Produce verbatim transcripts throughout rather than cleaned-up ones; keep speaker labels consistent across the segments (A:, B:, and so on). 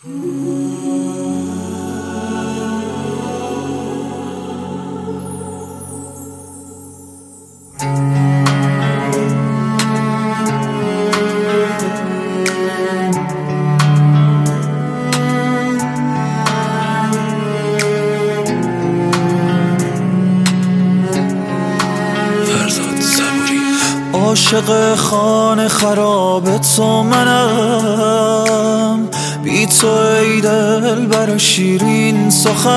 A: عاشق خانه خراب تو منم، بی تو ای دل بر شیرین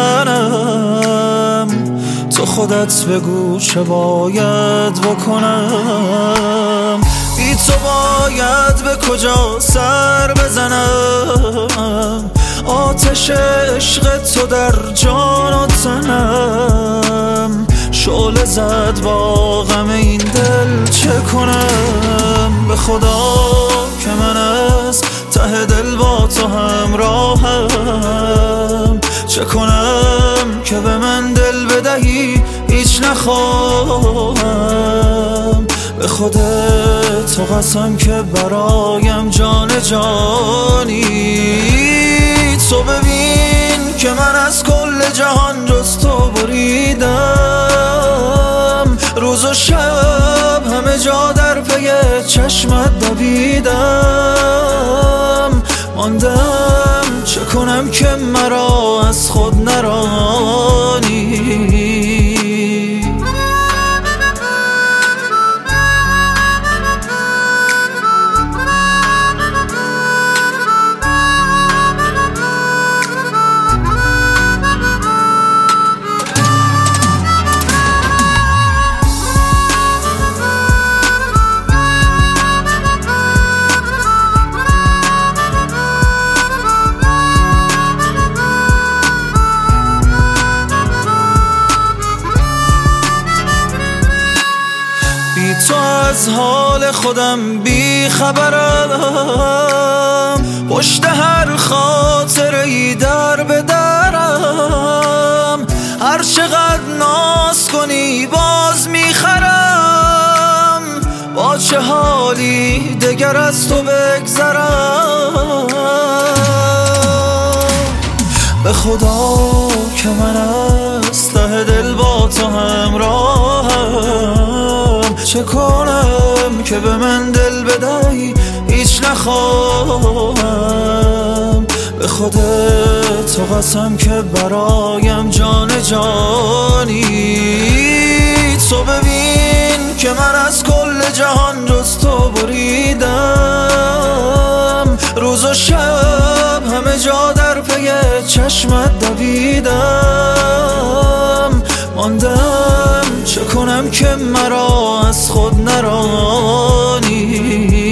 A: سخنم. تو خودت بگو چه باید بکنم، بی تو باید به کجا سر بزنم. آتش عشق تو در جان و تنم، شعله زد با غم این دل چه کنم. به خدا که من از ته دل با تو همراهم، چه کنم که به من دل بدهی هیچ نخواهم. به خودت تو قسم که برایم جان جانی. تو ببین که من از کل جهان جز تو بریدم، روز و شب همه جا در پی چشمت دویدم. ماندم چه کنم که مرا از خود نرانی. تو از حال خودم بی خبرم، پشت هر خاطره‌ای در به درم. هر چقدر ناز کنی باز میخرم، با چه حالی دگر از تو بگذرم. به خدا که من از ته دل با تو همراهم، چه کنم که به من دل بدهی هیچ نخواهم. به خودت تو قسم که برایم جان جانی. تو ببین که من از کل جهان جز تو بریدم، روز و شب همه جا در پی چشمت دویدم. ماندم چه کنم که مرا از خود نرانی.